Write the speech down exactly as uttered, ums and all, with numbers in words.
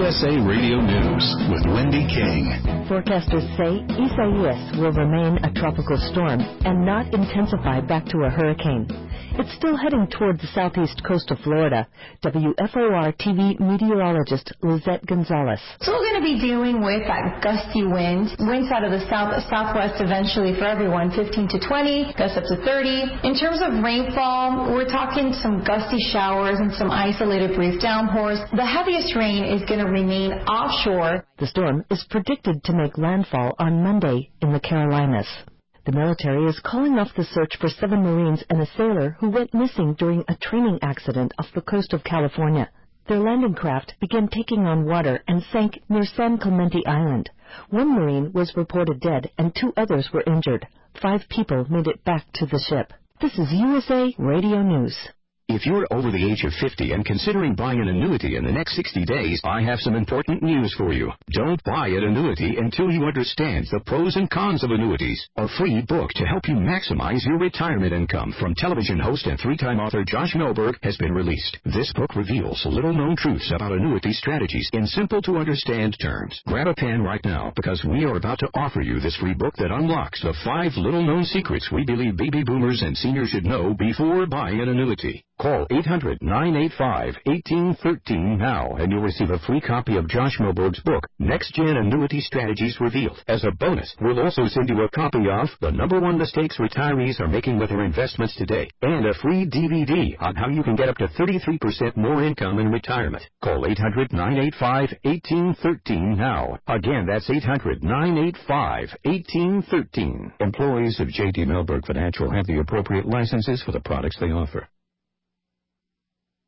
S A Radio News with Wendy King. Forecasters say Isaias will remain a tropical storm and not intensify back to a hurricane. It's still heading toward the southeast coast of Florida. W F O R T V meteorologist Lizette Gonzalez. So we're going to be dealing with that gusty wind. Winds out of the south southwest eventually for everyone, fifteen to twenty, gusts up to thirty. In terms of rainfall, we're talking some gusty showers and some isolated brief downpours. The heaviest rain is going to remain offshore. The storm is predicted to make landfall on Monday in the Carolinas. The military is calling off the search for seven Marines and a sailor who went missing during a training accident off the coast of California. Their landing craft began taking on water and sank near San Clemente Island. One Marine was reported dead and two others were injured. Five people made it back to the ship. This is U S A Radio News. If you're over the age of fifty and considering buying an annuity in the next sixty days, I have some important news for you. Don't buy an annuity until you understand the pros and cons of annuities. A free book to help you maximize your retirement income from television host and three-time author Josh Melberg has been released. This book reveals little-known truths about annuity strategies in simple-to-understand terms. Grab a pen right now because we are about to offer you this free book that unlocks the five little-known secrets we believe baby boomers and seniors should know before buying an annuity. Call eight hundred, nine eight five, one eight one three now and you'll receive a free copy of Josh Melberg's book, Next Gen Annuity Strategies Revealed. As a bonus, we'll also send you a copy of The Number One Mistakes Retirees Are Making with Their Investments Today and a free D V D on how you can get up to thirty-three percent more income in retirement. Call eight hundred, nine eight five, one eight one three now. Again, that's eight hundred, nine eight five, one eight one three. Employees of J D Melberg Financial have the appropriate licenses for the products they offer.